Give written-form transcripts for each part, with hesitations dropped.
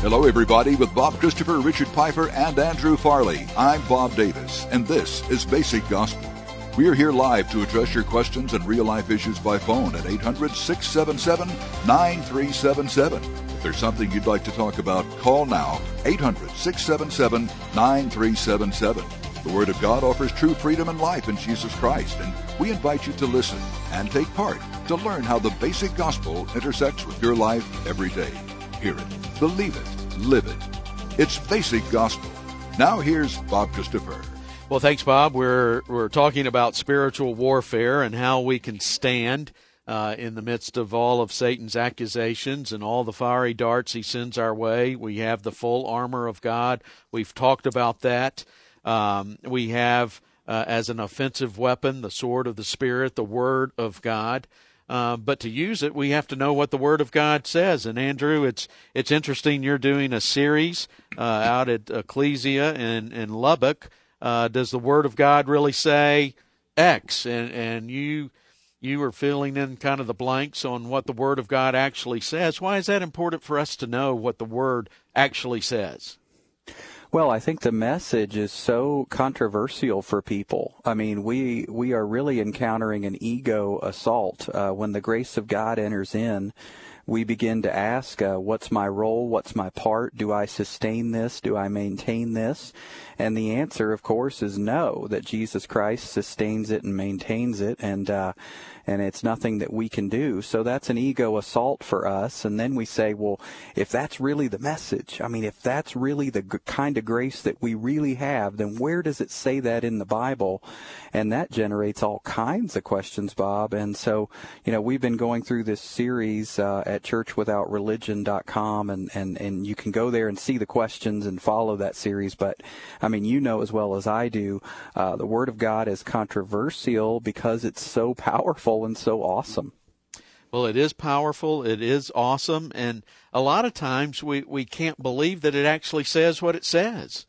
Hello, everybody, with Bob Christopher, Richard Piper, and Andrew Farley. I'm Bob Davis, and this is Basic Gospel. We are here live to address your questions and real-life issues by phone at 800-677-9377. If there's something you'd like to talk about, call now, 800-677-9377. The Word of God offers true freedom and life in Jesus Christ, and we invite you to listen and take part to learn how the basic gospel intersects with your life every day. Hear it, believe it, live it. It's Basic Gospel. Now here's Bob Christopher. Well, thanks, Bob. We're talking about spiritual warfare and how we can stand in the midst of all of Satan's accusations and all the fiery darts he sends our way. We have the full armor of God. We've talked about that. We have, as an offensive weapon, the sword of the Spirit, the Word of God. But to use it, we have to know what the Word of God says. And Andrew, it's interesting you're doing a series out at Ecclesia in Lubbock. Does the Word of God really say X? And you are filling in kind of the blanks on what the Word of God actually says. Why is that important for us to know what the Word actually says? Well, I think the message is so controversial for people. I mean, we are really encountering an ego assault. When the grace of God enters in, we begin to ask, what's my role? What's my part? Do I sustain this? Do I maintain this? And the answer, of course, is no, that Jesus Christ sustains it and maintains it, and it's nothing that we can do. So that's an ego assault for us. And then we say, well, if that's really the message, I mean, if that's really the kind of grace that we really have, then where does it say that in the Bible? And that generates all kinds of questions, Bob. And so, we've been going through this series at churchwithoutreligion.com, and you can go there and see the questions and follow that series. But, I mean, as well as I do, the Word of God is controversial because it's so powerful and so awesome. Well, it is powerful, it is awesome, and a lot of times we can't believe that it actually says what it says.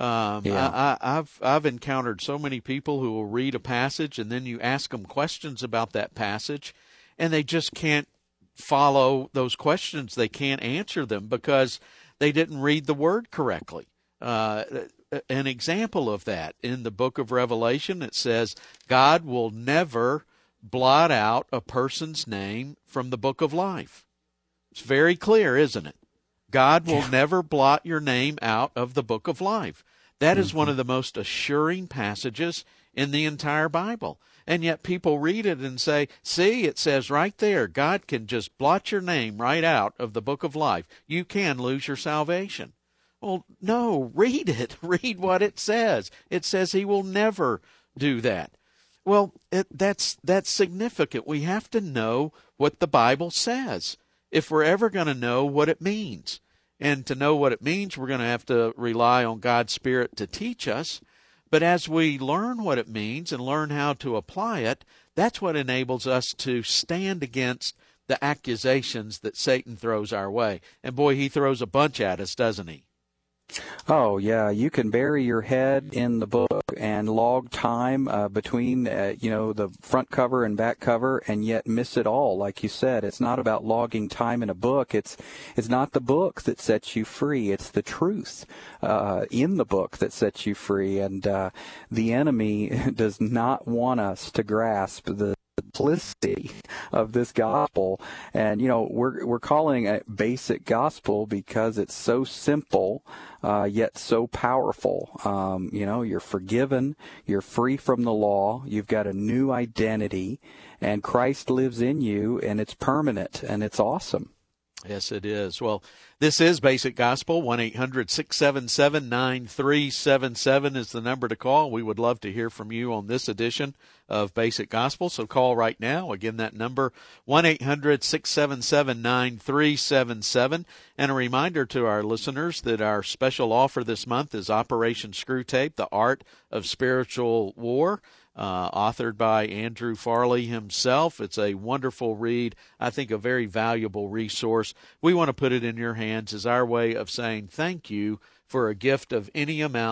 I've encountered so many people who will read a passage, and then you ask them questions about that passage, and they just can't follow those questions. They can't answer them because they didn't read the Word correctly. An example of that, in the book of Revelation, it says God will never blot out a person's name from the book of life. It's very clear, isn't it? God will never blot your name out of the book of life. That is one of the most assuring passages in the entire Bible. And yet people read it and say, see, it says right there, God can just blot your name right out of the book of life. You can lose your salvation. Well, no, read it. Read what it says. It says he will never do that. Well, that's significant. We have to know what the Bible says if we're ever going to know what it means. And to know what it means, we're going to have to rely on God's Spirit to teach us. But as we learn what it means and learn how to apply it, that's what enables us to stand against the accusations that Satan throws our way. And boy, he throws a bunch at us, doesn't he? Oh, yeah. You can bury your head in the book and log time between, the front cover and back cover, and yet miss it all. Like you said, it's not about logging time in a book. It's not the book that sets you free. It's the truth in the book that sets you free. And the enemy does not want us to grasp the simplicity of this gospel. And we're calling it basic gospel because it's so simple yet so powerful. You're forgiven, you're free from the law, you've got a new identity, and Christ lives in you, and it's permanent, and it's awesome. Yes, it is. Well, this is Basic Gospel. 1-800-677-9377 is the number to call. We would love to hear from you on this edition of Basic Gospel, so call right now. Again, that number, 1-800-677-9377. And a reminder to our listeners that our special offer this month is Operation Screwtape, The Art of Spiritual War. Authored by Andrew Farley himself. It's a wonderful read, I think a very valuable resource. We want to put it in your hands as our way of saying thank you for a gift of any amount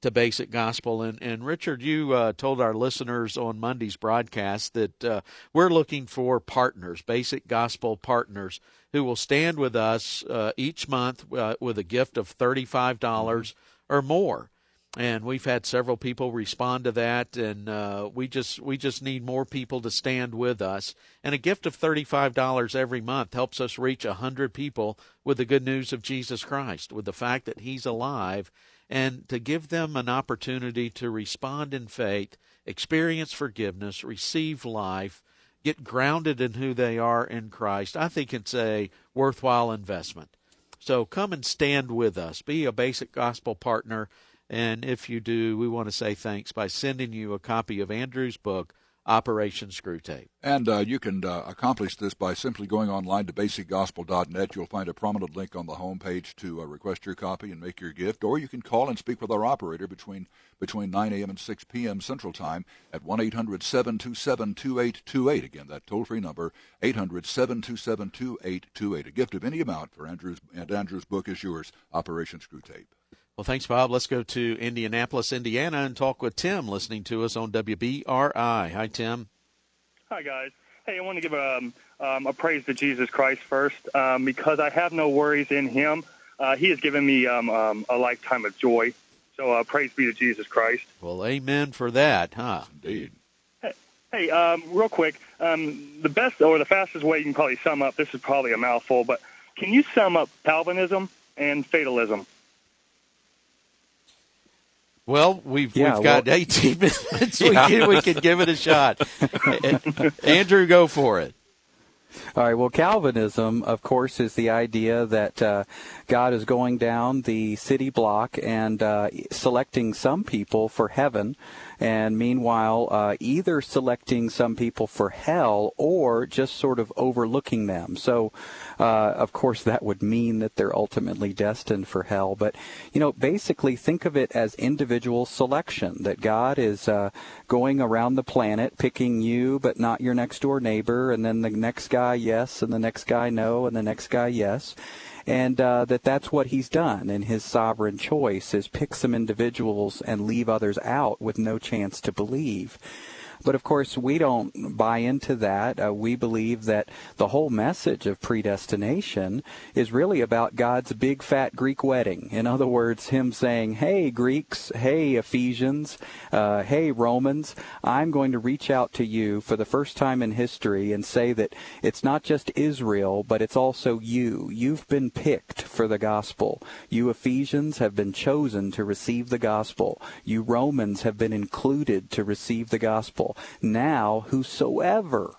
to Basic Gospel. And Richard, you told our listeners on Monday's broadcast that we're looking for partners, Basic Gospel partners, who will stand with us each month with a gift of $35 or more. And we've had several people respond to that, and we just need more people to stand with us. And a gift of $35 every month helps us reach 100 people with the good news of Jesus Christ, with the fact that He's alive, and to give them an opportunity to respond in faith, experience forgiveness, receive life, get grounded in who they are in Christ. I think it's a worthwhile investment. So come and stand with us. Be a Basic Gospel partner. And if you do, we want to say thanks by sending you a copy of Andrew's book, Operation Screwtape. And you can accomplish this by simply going online to basicgospel.net. You'll find a prominent link on the homepage to request your copy and make your gift. Or you can call and speak with our operator between 9 a.m. and 6 p.m. Central Time at 1-800-727-2828. Again, that toll-free number, 800-727-2828. A gift of any amount for Andrew's book is yours, Operation Screwtape. Well, thanks, Bob. Let's go to Indianapolis, Indiana, and talk with Tim, listening to us on WBRI. Hi, Tim. Hi, guys. Hey, I want to give a praise to Jesus Christ first because I have no worries in Him. He has given me a lifetime of joy. So praise be to Jesus Christ. Well, amen for that, huh? Indeed. Hey, real quick, the best or the fastest way you can probably sum up, this is probably a mouthful, but can you sum up Calvinism and fatalism? Well, we've got 18 minutes. We can give it a shot. Andrew, go for it. All right. Well, Calvinism, of course, is the idea that God is going down the city block and selecting some people for heaven, and meanwhile either selecting some people for hell or just sort of overlooking them. So, of course, that would mean that they're ultimately destined for hell. But, basically think of it as individual selection, that God is going around the planet picking you but not your next door neighbor, and then the next guy yes, and the next guy no, and the next guy yes. And that's what He's done in His sovereign choice, is pick some individuals and leave others out with no chance to believe. But, of course, we don't buy into that. We believe that the whole message of predestination is really about God's big, fat Greek wedding. In other words, Him saying, hey, Greeks, hey, Ephesians, hey, Romans, I'm going to reach out to you for the first time in history and say that it's not just Israel, but it's also you. You've been picked for the gospel. You Ephesians have been chosen to receive the gospel. You Romans have been included to receive the gospel. Now, whosoever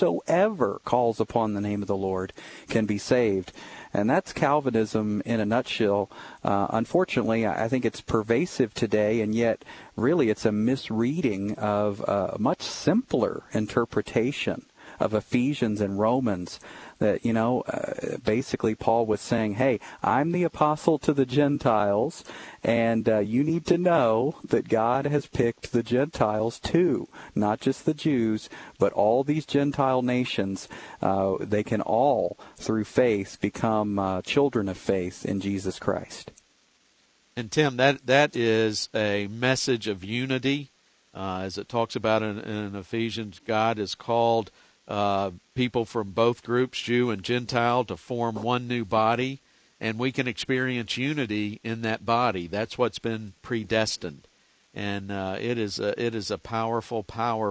calls upon the name of the Lord can be saved. And that's Calvinism in a nutshell. Unfortunately, I think it's pervasive today, and yet really it's a misreading of a much simpler interpretation of Ephesians and Romans. That, basically Paul was saying, hey, I'm the apostle to the Gentiles, and you need to know that God has picked the Gentiles too, not just the Jews, but all these Gentile nations. They can all, through faith, become children of faith in Jesus Christ. And Tim, that is a message of unity. As it talks about in Ephesians, God is called people from both groups, Jew and Gentile, to form one new body, and we can experience unity in that body. That's what's been predestined, and it is a powerful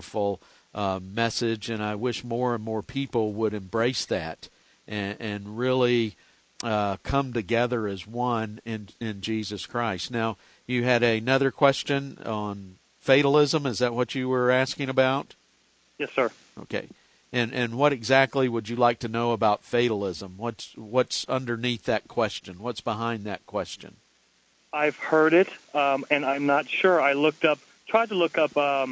message. And I wish more and more people would embrace that and really come together as one in Jesus Christ. Now, you had another question on fatalism. Is that what you were asking about? Yes, sir. Okay. And what exactly would you like to know about fatalism? What's underneath that question? What's behind that question? I've heard it, and I'm not sure. I tried to look up a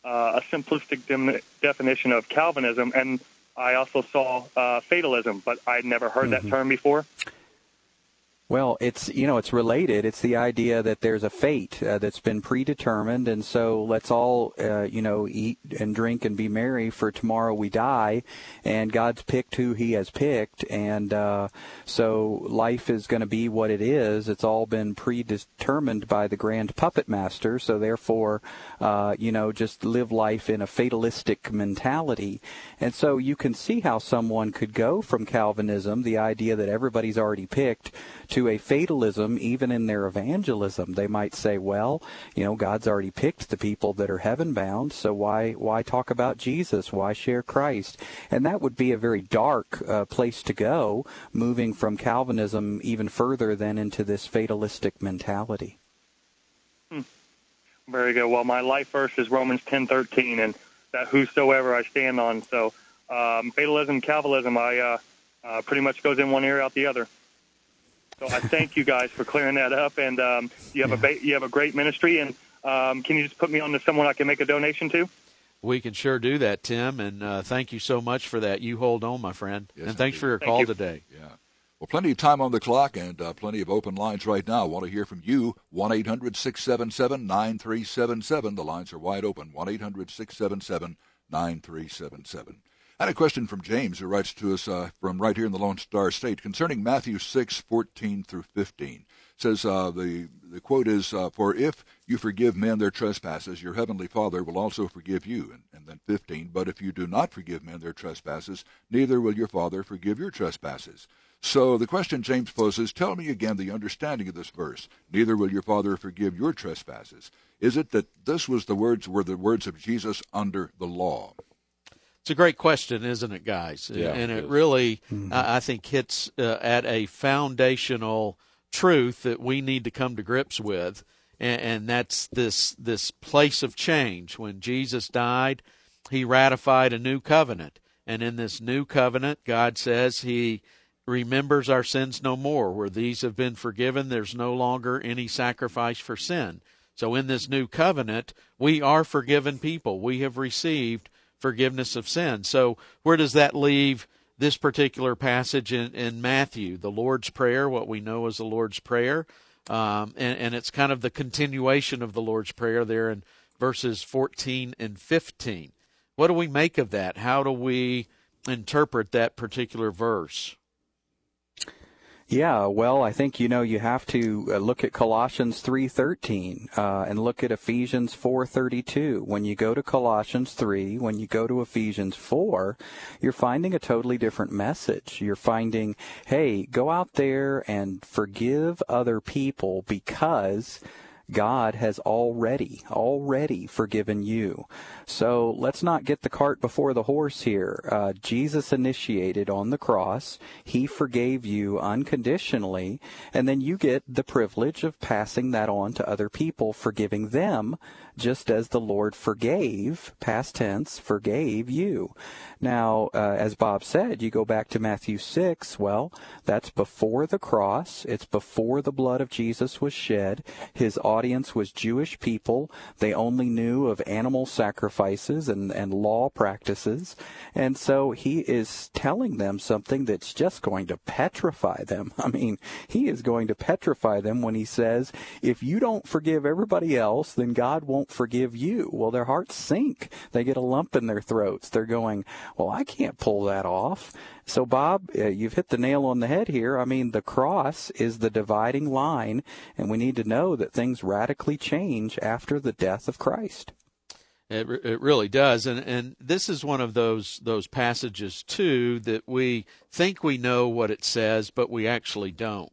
simplistic definition of Calvinism, and I also saw fatalism, but I'd never heard that term before. Well, it's related. It's the idea that there's a fate that's been predetermined, and so let's all eat and drink and be merry, for tomorrow we die, and God's picked who He has picked, and so life is going to be what it is. It's all been predetermined by the grand puppet master. So therefore, just live life in a fatalistic mentality, and so you can see how someone could go from Calvinism, the idea that everybody's already picked, to a fatalism. Even in their evangelism, they might say, well, God's already picked the people that are heaven bound, so why talk about Jesus? Why share Christ? And that would be a very dark place to go, moving from Calvinism even further than into this fatalistic mentality. Very good. Well, my life verse is Romans 10:13, and that whosoever I stand on. So fatalism, Calvinism, I pretty much goes in one ear, out the other. So I thank you guys for clearing that up, and you have a great ministry. And can you just put me on to someone I can make a donation to? We can sure do that, Tim, and thank you so much for that. You hold on, my friend, yes, and thanks indeed. for your call today. Yeah. Well, plenty of time on the clock and plenty of open lines right now. I want to hear from you. 1-800-677-9377. The lines are wide open. 1-800-677-9377. I had a question from James, who writes to us from right here in the Lone Star State concerning Matthew 6:14 through 15. Says the quote is, "For if you forgive men their trespasses, your heavenly Father will also forgive you." And then 15, "But if you do not forgive men their trespasses, neither will your Father forgive your trespasses." So the question James poses, tell me again the understanding of this verse. Neither will your Father forgive your trespasses. Is it that this were the words of Jesus under the law? It's a great question, isn't it, guys? Yeah, and it really, I think, hits at a foundational truth that we need to come to grips with, and that's this place of change. When Jesus died, He ratified a new covenant, and in this new covenant, God says He remembers our sins no more. Where these have been forgiven, there's no longer any sacrifice for sin. So in this new covenant, we are forgiven people. We have received forgiveness of sin. So where does that leave this particular passage in Matthew? The Lord's Prayer, what we know as the Lord's Prayer, and it's kind of the continuation of the Lord's Prayer there in verses 14 and 15. What do we make of that? How do we interpret that particular verse? Yeah, well, I think, you have to look at Colossians 3:13 and look at Ephesians 4:32. When you go to Colossians 3, when you go to Ephesians 4, you're finding a totally different message. You're finding, hey, go out there and forgive other people because God has already forgiven you. So let's not get the cart before the horse here. Jesus initiated on the cross. He forgave you unconditionally, and then you get the privilege of passing that on to other people, forgiving them just as the Lord forgave, past tense, forgave you. Now, as Bob said, you go back to Matthew 6, well, that's before the cross. It's before the blood of Jesus was shed. His audience was Jewish people. They only knew of animal sacrifices and law practices. And so he is telling them something that's just going to petrify them. I mean, he is going to petrify them when he says, if you don't forgive everybody else, then God won't forgive you. Well, their hearts sink. They get a lump in their throats. They're going, well, I can't pull that off. So, Bob, you've hit the nail on the head here. I mean, the cross is the dividing line, and we need to know that things radically change after the death of Christ. It really does, and this is one of those passages, too, that we think we know what it says, but we actually don't.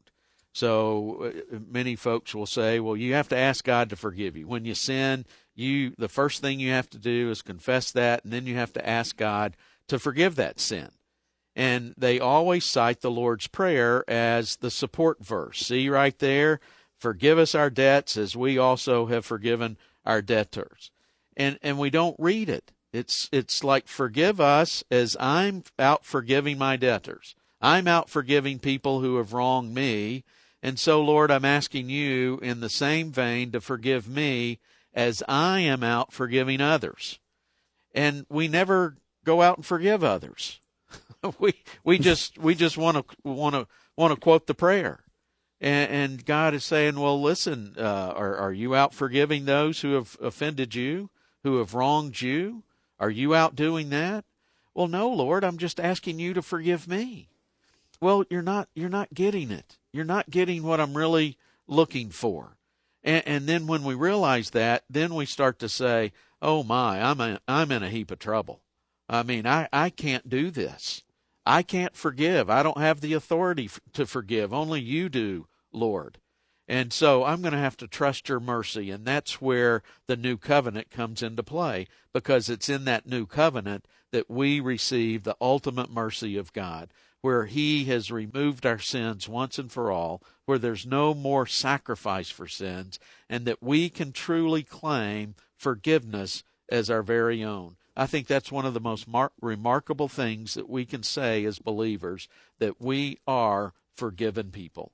So many folks will say, well, you have to ask God to forgive you. When you sin, the first thing you have to do is confess that, and then you have to ask God to forgive that sin. And they always cite the Lord's Prayer as the support verse. See right there, forgive us our debts as we also have forgiven our debtors. And we don't read it. It's like, forgive us as I'm out forgiving my debtors. I'm out forgiving people who have wronged me. And so, Lord, I'm asking you in the same vein to forgive me as I am out forgiving others. And we never go out and forgive others. we just want to quote the prayer. And God is saying, well, listen, are you out forgiving those who have offended you, who have wronged you? Are you out doing that? Well, no, Lord, I'm just asking you to forgive me. Well, you're not getting it. You're not getting what I'm really looking for. And then when we realize that, then we start to say, oh my, I'm in a heap of trouble. I mean, I can't do this. I can't forgive. I don't have the authority to forgive. Only you do, Lord. And so I'm going to have to trust your mercy. And that's where the new covenant comes into play, because it's in that new covenant that we receive the ultimate mercy of God, where he has removed our sins once and for all, where there's no more sacrifice for sins, and that we can truly claim forgiveness as our very own. I think that's one of the most remarkable things that we can say as believers, that we are forgiven people.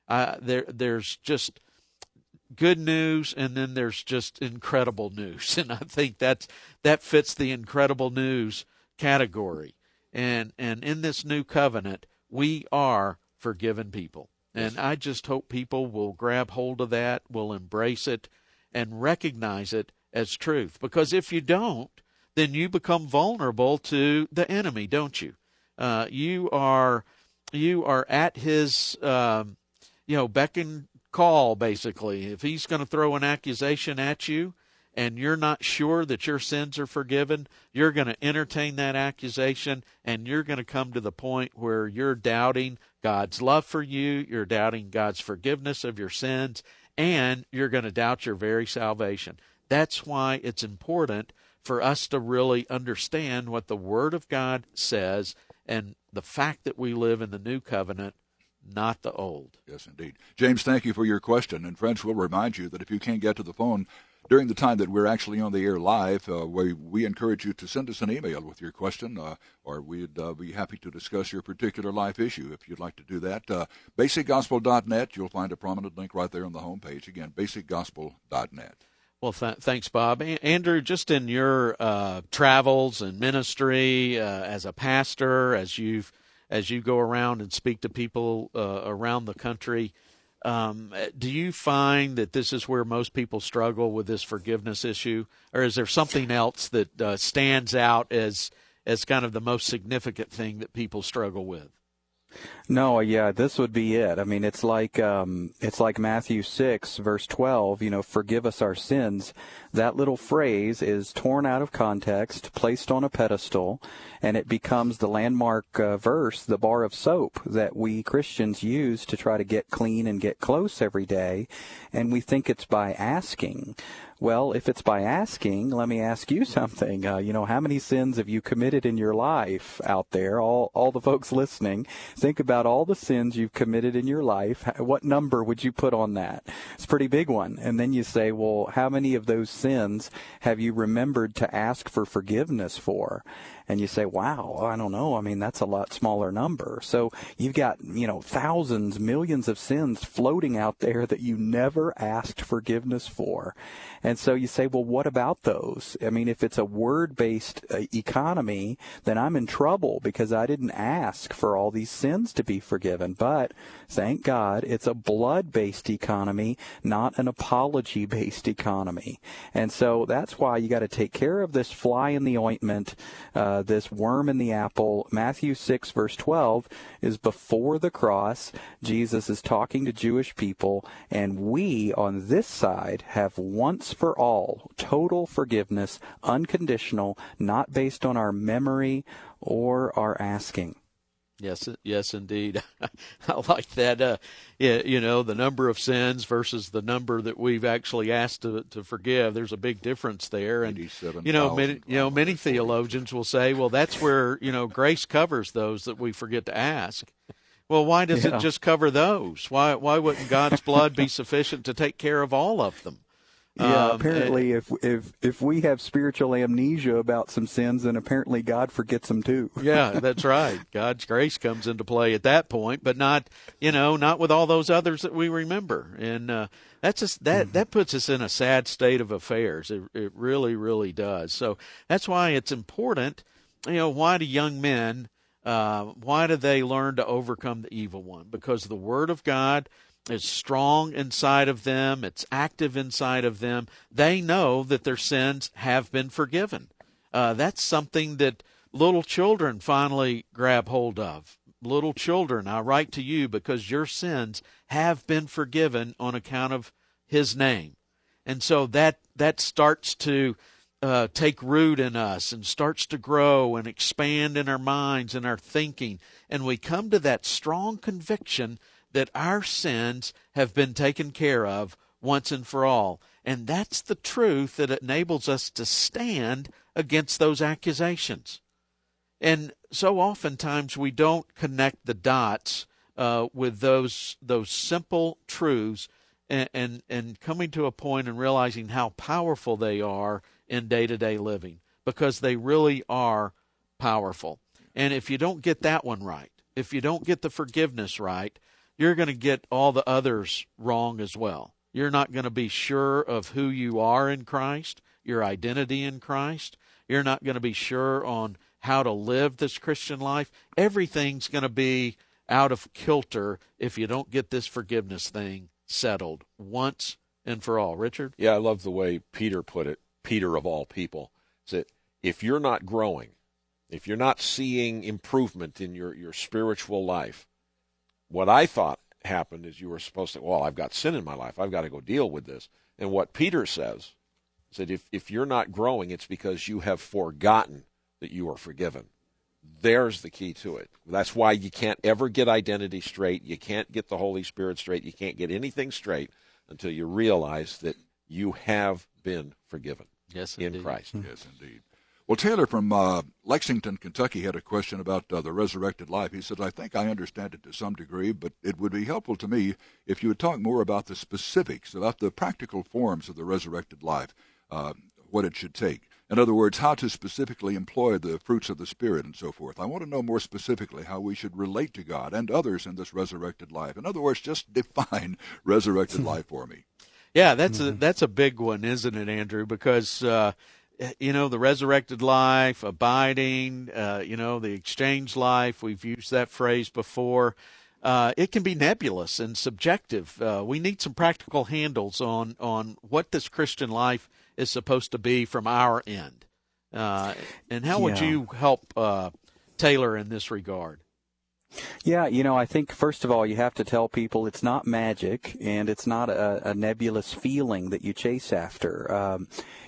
There's just good news, and then there's just incredible news. And I think that fits the incredible news category. And in this new covenant, we are forgiven people. And I just hope people will grab hold of that, will embrace it, and recognize it as truth. Because if you don't, then you become vulnerable to the enemy, don't you? You are at his beck and call, basically. If he's going to throw an accusation at you and you're not sure that your sins are forgiven, you're going to entertain that accusation, and you're going to come to the point where you're doubting God's love for you, you're doubting God's forgiveness of your sins, and you're going to doubt your very salvation. That's why it's important for us to really understand what the Word of God says, and the fact that we live in the new covenant, not the old. Yes, indeed. James, thank you for your question. And friends, we'll remind you that if you can't get to the phone during the time that we're actually on the air live, we encourage you to send us an email with your question, or we'd be happy to discuss your particular life issue if you'd like to do that. BasicGospel.net, you'll find a prominent link right there on the homepage. Again, BasicGospel.net. Well, thanks, Bob. Andrew, just in your travels and ministry as a pastor, as you go around and speak to people around the country, do you find that this is where most people struggle with this forgiveness issue, or is there something else that stands out as kind of the most significant thing that people struggle with? No, yeah, this would be it. I mean, it's like Matthew 6, verse 12, forgive us our sins. That little phrase is torn out of context, placed on a pedestal, and it becomes the landmark verse, the bar of soap that we Christians use to try to get clean and get close every day, and we think it's by asking. Well, if it's by asking, let me ask you something. How many sins have you committed in your life out there? All the folks listening, think about all the sins you've committed in your life. What number would you put on that? It's a pretty big one. And then you say, well, how many of those sins have you remembered to ask for forgiveness for? And you say, wow, I don't know. I mean, that's a lot smaller number. So you've got, thousands, millions of sins floating out there that you never asked forgiveness for. And so you say, well, what about those? I mean, if it's a word-based economy, then I'm in trouble because I didn't ask for all these sins to be forgiven. But thank God it's a blood-based economy, not an apology-based economy. And so that's why you got to take care of this fly in the ointment, this worm in the apple. Matthew 6, verse 12 is before the cross. Jesus is talking to Jewish people, and we on this side have once for all total forgiveness, unconditional, not based on our memory or our asking. Yes, indeed. I like that. The number of sins versus the number that we've actually asked to forgive. There's a big difference there, and many theologians will say, well, that's where grace covers those that we forget to ask. Well, why does it just cover those? Why wouldn't God's blood be sufficient to take care of all of them? Yeah, apparently if we have spiritual amnesia about some sins, then apparently God forgets them too. Yeah, that's right. God's grace comes into play at that point, but not with all those others that we remember. And that's just that puts us in a sad state of affairs. It really, really does. So that's why it's important. Why do young men? Why do they learn to overcome the evil one? Because the Word of God is strong inside of them, it's active inside of them, they know that their sins have been forgiven. That's something that little children finally grab hold of. Little children, I write to you because your sins have been forgiven on account of His name. And so that starts to take root in us and starts to grow and expand in our minds and our thinking. And we come to that strong conviction that our sins have been taken care of once and for all. And that's the truth that enables us to stand against those accusations. And so oftentimes we don't connect the dots with those simple truths and coming to a point and realizing how powerful they are in day-to-day living, because they really are powerful. And if you don't get that one right, if you don't get the forgiveness right, you're going to get all the others wrong as well. You're not going to be sure of who you are in Christ, your identity in Christ. You're not going to be sure on how to live this Christian life. Everything's going to be out of kilter if you don't get this forgiveness thing settled once and for all. Richard? Yeah, I love the way Peter put it, Peter of all people, that if you're not growing, if you're not seeing improvement in your spiritual life, what I thought happened is you were supposed to, well, I've got sin in my life, I've got to go deal with this. And what Peter says is that if you're not growing, it's because you have forgotten that you are forgiven. There's the key to it. That's why you can't ever get identity straight. You can't get the Holy Spirit straight. You can't get anything straight until you realize that you have been forgiven. Yes, in Christ. Yes, indeed. Well, Taylor from Lexington, Kentucky had a question about the resurrected life. He said, I think I understand it to some degree, but it would be helpful to me if you would talk more about the specifics, about the practical forms of the resurrected life, what it should take. In other words, how to specifically employ the fruits of the Spirit and so forth. I want to know more specifically how we should relate to God and others in this resurrected life. In other words, just define resurrected life for me. Yeah, that's a big one, isn't it, Andrew? Because the resurrected life, abiding, the exchange life, we've used that phrase before. It can be nebulous and subjective. We need some practical handles on what this Christian life is supposed to be from our end. And how would you help Taylor in this regard? Yeah, I think, first of all, you have to tell people it's not magic and it's not a nebulous feeling that you chase after.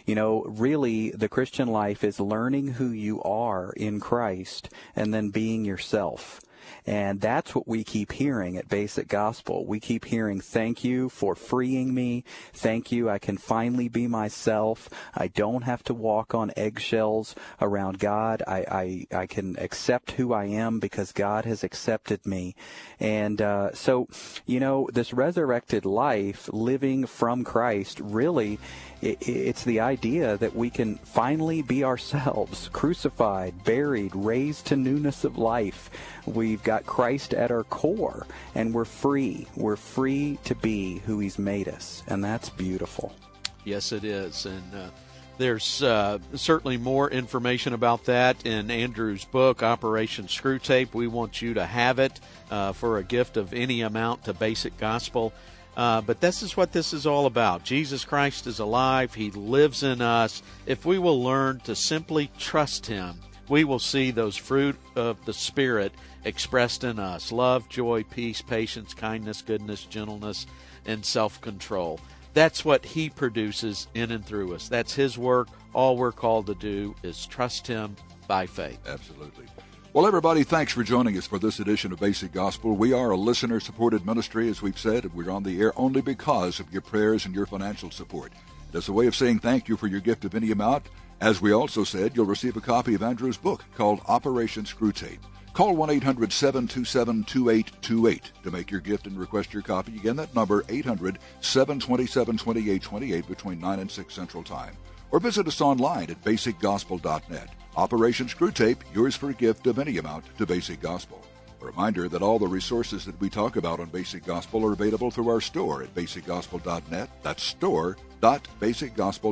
Really, the Christian life is learning who you are in Christ and then being yourself. And that's what we keep hearing at Basic Gospel. We keep hearing, thank you for freeing me. Thank you, I can finally be myself. I don't have to walk on eggshells around God. I can accept who I am because God has accepted me. And so, this resurrected life, living from Christ, really, it's the idea that we can finally be ourselves, crucified, buried, raised to newness of life. We've got Christ at our core, and we're free. We're free to be who He's made us, and that's beautiful. Yes, it is. And there's certainly more information about that in Andrew's book, Operation Screwtape. We want you to have it for a gift of any amount to Basic Gospel. But this is what this is all about. Jesus Christ is alive. He lives in us. If we will learn to simply trust Him, we will see those fruit of the Spirit expressed in us: love, joy, peace, patience, kindness, goodness, gentleness, and self-control. That's what He produces in and through us. That's His work. All we're called to do is trust Him by faith. Absolutely. Well, everybody, thanks for joining us for this edition of Basic Gospel. We are a listener-supported ministry, as we've said, and we're on the air only because of your prayers and your financial support. And as a way of saying thank you for your gift of any amount, as we also said, you'll receive a copy of Andrew's book called Operation Screwtape. Call 1-800-727-2828 to make your gift and request your copy. Again, that number, 800-727-2828 between 9 and 6 Central Time. Or visit us online at basicgospel.net. Operation Screwtape, yours for a gift of any amount to Basic Gospel. A reminder that all the resources that we talk about on Basic Gospel are available through our store at basicgospel.net. That's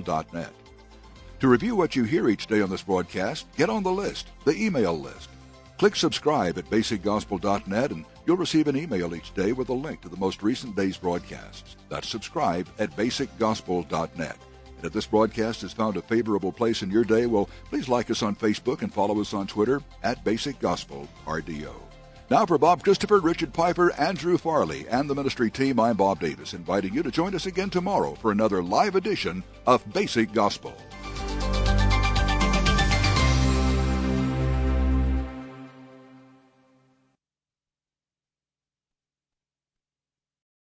store.basicgospel.net. To review what you hear each day on this broadcast, get on the list, the email list. Click subscribe at basicgospel.net and you'll receive an email each day with a link to the most recent day's broadcasts. That's subscribe at basicgospel.net. And if this broadcast has found a favorable place in your day, well, please like us on Facebook and follow us on Twitter at Basic Gospel RDO. Now for Bob Christopher, Richard Piper, Andrew Farley, and the ministry team, I'm Bob Davis, inviting you to join us again tomorrow for another live edition of Basic Gospel.